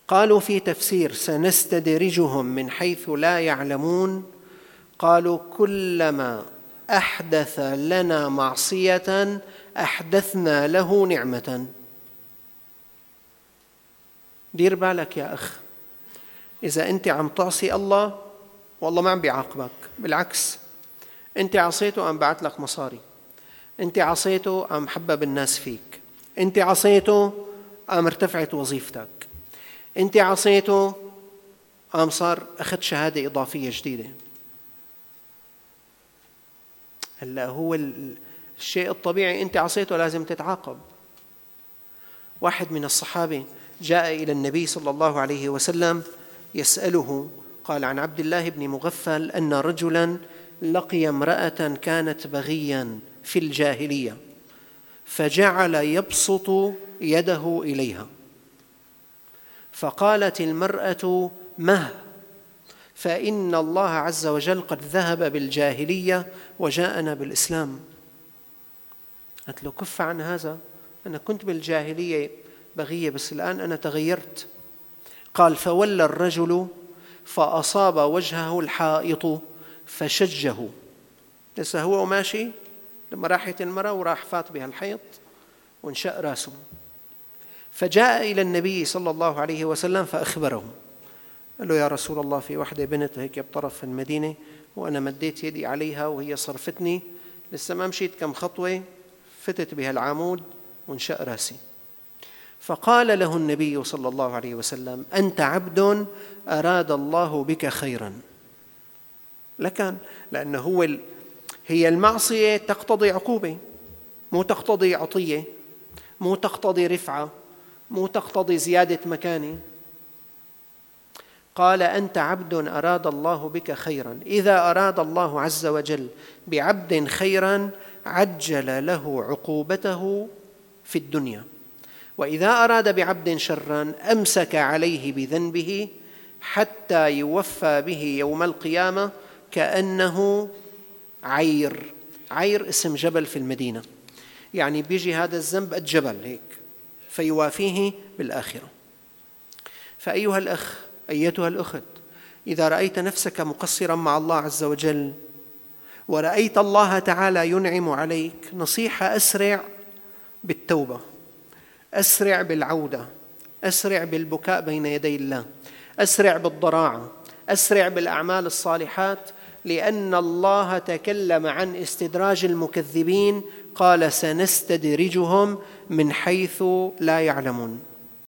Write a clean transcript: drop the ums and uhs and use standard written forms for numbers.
قالوا في تفسير سنستدرجهم من حيث لا يعلمون، قالوا كلما أحدث لنا معصية أحدثنا له نعمة. دير بالك يا أخ، إذا أنت عم تعصي الله والله ما عم بيعاقبك، بالعكس، أنت عصيته قام بعت لك مصاري، أنت عصيته قام حبب الناس فيك، أنت عصيته قام ارتفعت وظيفتك، أنت عصيته قام صار أخذ شهادة إضافية جديدة. هلا هو الشيء الطبيعي أنت عصيته لازم تتعاقب. واحد من الصحابة جاء إلى النبي صلى الله عليه وسلم يسأله، قال عن عبد الله بن مغفل أن رجلاً لقي امرأة كانت بغياً في الجاهلية فجعل يبسط يده إليها، فقالت المرأة: مه، فإن الله عز وجل قد ذهب بالجاهلية وجاءنا بالإسلام. قالت له: كف عن هذا، أنا كنت بالجاهلية بغية بس الآن أنا تغيرت. قال: فولى الرجل فأصاب وجهه الحائط فشجه. لسه هو ماشي لما راحت المرأة وراح فات بها الحيط وانشق راسه، فجاء إلى النبي صلى الله عليه وسلم فأخبره، قال له: يا رسول الله، في واحدة بنت هيك بطرف المدينة وأنا مديت يدي عليها وهي صرفتني، لسه ما مشيت كم خطوة فتت بها العمود وانشق راسي. فقال له النبي صلى الله عليه وسلم: أنت عبد أراد الله بك خيرا. لأنه هي المعصية تقتضي عقوبة، مو تقتضي عطية، مو تقتضي رفعة، مو تقتضي زيادة مكانة. قال: أنت عبد أراد الله بك خيرا، إذا أراد الله عز وجل بعبد خيرا عجل له عقوبته في الدنيا، وإذا أراد بعبد شرا أمسك عليه بذنبه حتى يوفى به يوم القيامة كأنه عير. عير اسم جبل في المدينة، يعني بيجي هذا الذنب قد جبل هيك فيوافيه بالآخرة. فأيها الأخ، أيتها الأخت، إذا رأيت نفسك مقصرا مع الله عز وجل ورأيت الله تعالى ينعم عليك، نصيحة: أسرع بالتوبة، أسرع بالعودة، أسرع بالبكاء بين يدي الله، أسرع بالضراعة، أسرع بالأعمال الصالحات، لأن الله تكلم عن استدراج المكذبين، قال: سنستدرجهم من حيث لا يعلمون.